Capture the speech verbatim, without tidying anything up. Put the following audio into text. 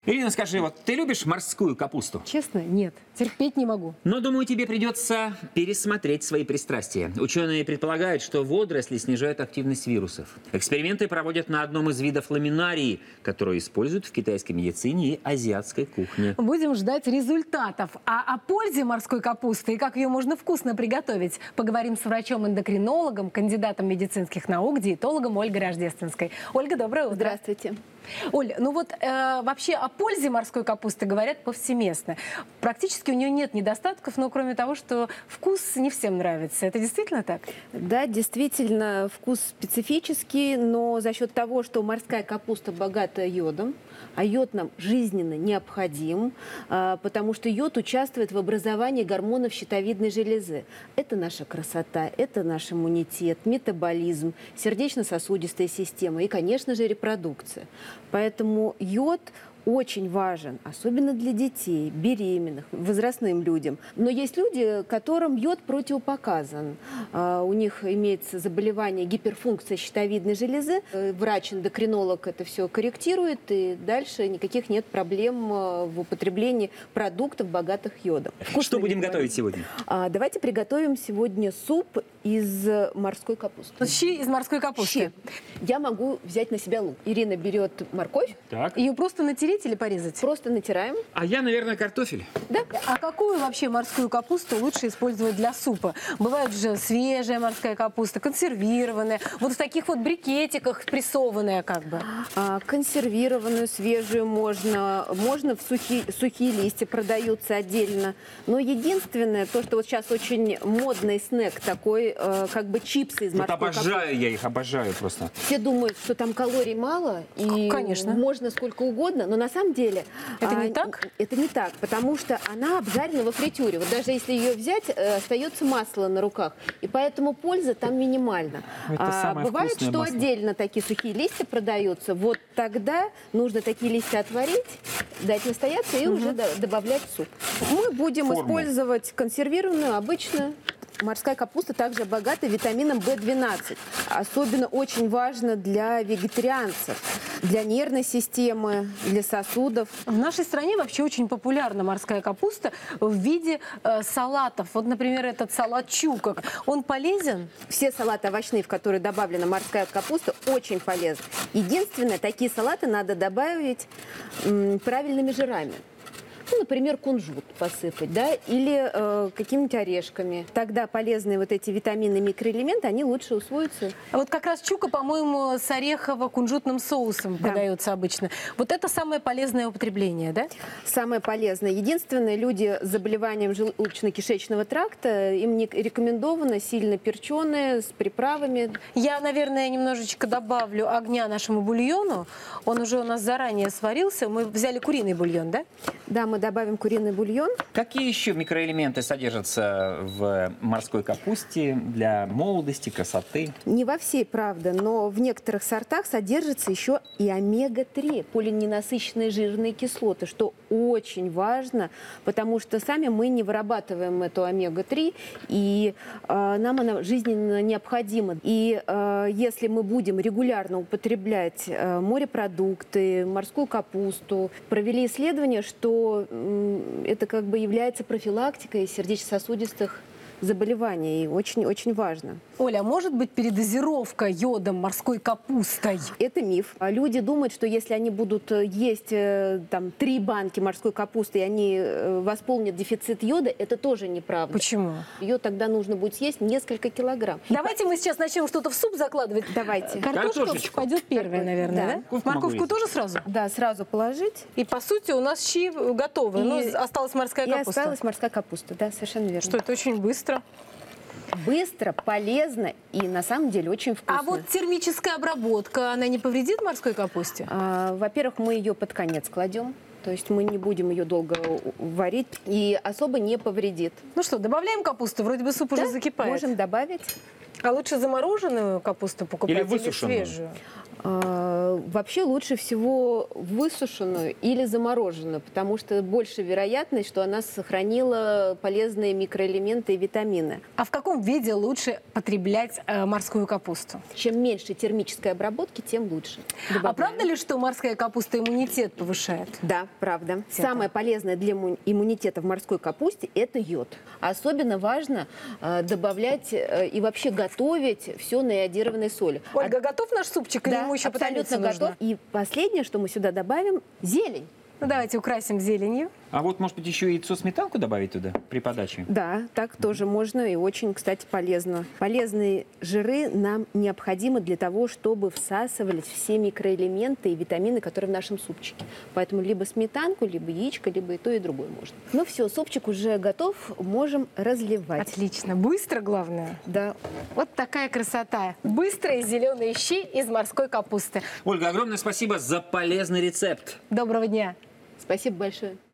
Ирина, скажи, вот ты любишь морскую капусту? Честно, нет. Терпеть не могу. Но, думаю, тебе придется пересмотреть свои пристрастия. Ученые предполагают, что водоросли снижают активность вирусов. Эксперименты проводят на одном из видов ламинарии, которую используют в китайской медицине и азиатской кухне. Будем ждать результатов. А о пользе морской капусты и как ее можно вкусно приготовить, поговорим с врачом-эндокринологом, кандидатом медицинских наук, диетологом Ольгой Рождественской. Ольга, доброе утро. Здравствуйте. Оль, ну вот э, вообще о пользе морской капусты говорят повсеместно. Практически у нее нет недостатков, но кроме того, что вкус не всем нравится. Это действительно так? Да, действительно, вкус специфический, но за счет того, что морская капуста богата йодом, а йод нам жизненно необходим, а, потому что йод участвует в образовании гормонов щитовидной железы. Это наша красота, это наш иммунитет, метаболизм, сердечно-сосудистая система и, конечно же, репродукция. Поэтому йод очень важен, особенно для детей, беременных, возрастным людям. Но есть люди, которым йод противопоказан. А, у них имеется заболевание гиперфункция щитовидной железы. Врач-эндокринолог это все корректирует, и дальше никаких нет проблем в употреблении продуктов, богатых йодом. Вкусно Что будем говорю. готовить сегодня? А, давайте приготовим сегодня суп из морской капусты. Щи из морской капусты. Щи. Я могу взять на себя лук. Ирина берет морковь, Так. Ее просто натереть или порезать? просто натираем. А я, наверное, картофель. Да? А какую вообще морскую капусту лучше использовать для супа? Бывает же свежая морская капуста, консервированная, вот в таких вот брикетиках прессованная как бы. А, консервированную, свежую можно. Можно в сухие, сухие листья продаются отдельно. Но единственное, то, что вот сейчас очень модный снэк такой, э, как бы чипсы из Вот морской обожаю капусты. я их, обожаю просто. Все думают, что там калорий мало и Конечно. можно сколько угодно, но на самом деле Это а, не так? Это не так, потому что она обжарена во фритюре. Вот даже если ее взять, э, остается масло на руках, и поэтому польза там минимальна. Это А, самое бывает, вкусное что масло. отдельно такие сухие листья продаются. Вот тогда нужно такие листья отварить, дать настояться и уже до- добавлять в суп. Мы будем Форму. использовать консервированную, обычную. Морская капуста также богата витамином бэ двенадцать. Особенно очень важно для вегетарианцев, для нервной системы, для сосудов. В нашей стране вообще очень популярна морская капуста в виде э, салатов. Вот, например, этот салат чукок. Он полезен? Все салаты овощные, в которые добавлена морская капуста, очень полезны. Единственное, такие салаты надо добавить м, правильными жирами. Ну, например, кунжут посыпать, да, или э, какими-нибудь орешками. Тогда полезные вот эти витамины, микроэлементы, они лучше усвоятся. А вот как раз чука, по-моему, с орехово-кунжутным соусом Да. подается обычно. Вот это самое полезное употребление, да? Самое полезное. Единственное, люди с заболеванием желудочно-кишечного тракта, им не рекомендовано сильно перченые, с приправами. Я, наверное, немножечко добавлю огня нашему бульону. Он уже у нас заранее сварился. Мы взяли куриный бульон, да? Да, мы добавим куриный бульон. Какие еще микроэлементы содержатся в морской капусте для молодости, красоты? Не во всей, правда, но в некоторых сортах содержится еще и омега три, полиненасыщенные жирные кислоты, что очень важно, потому что сами мы не вырабатываем эту омега три, и э, нам она жизненно необходима. И э, если мы будем регулярно употреблять э, морепродукты, морскую капусту, провели исследование, что м, это как бы является профилактикой сердечно-сосудистых заболеваний, и очень-очень важно. Оля, а может быть передозировка йодом морской капустой? Это миф. А люди думают, что если они будут есть э, там три банки морской капусты, и они э, восполнят дефицит йода, это тоже неправда. Почему? Ее тогда нужно будет съесть несколько килограмм. Давайте мы сейчас начнем что-то в суп закладывать. Давайте. Картошка Картошечку. пойдет первая, наверное, да? Морковку могу Морковку резать. тоже сразу? Да, сразу положить. И по сути у нас щи готовы, И- но осталась морская И капуста. осталась морская капуста. Да, совершенно верно. Что это очень быстро. Быстро, полезно и на самом деле очень вкусно. А вот термическая обработка, она не повредит морской капусте? А, во-первых, мы ее под конец кладем. То есть мы не будем ее долго варить и особо не повредит. Ну что, добавляем капусту? Вроде бы суп уже Да, закипает. можем добавить. А лучше замороженную капусту покупать Или или, высушенную? свежую? А, Вообще лучше всего высушенную или замороженную, потому что больше вероятность, что она сохранила полезные микроэлементы и витамины. А в каком виде лучше потреблять э, морскую капусту? Чем меньше термической обработки, тем лучше. А Добавляем. правда ли, что морская капуста иммунитет повышает? Да, правда. Это. Самое полезное для имму- иммунитета в морской капусте – это йод. Особенно важно э, добавлять э, и вообще готовить все на йодированной соли. Ольга, готов наш супчик или Да, ему еще абсолютно потомиться готов. нужно? И последнее, что мы сюда добавим – зелень. Ну, давайте украсим зеленью. А вот, может быть, еще яйцо-сметанку добавить туда при подаче? Да, так тоже можно и очень, кстати, полезно. Полезные жиры нам необходимы для того, чтобы всасывались все микроэлементы и витамины, которые в нашем супчике. Поэтому либо сметанку, либо яичко, либо и то, и другое можно. Ну все, супчик уже готов, можем разливать. Отлично. Быстро, главное. Да. Вот такая красота. Быстрые зеленые щи из морской капусты. Ольга, огромное спасибо за полезный рецепт. Доброго дня. Спасибо большое.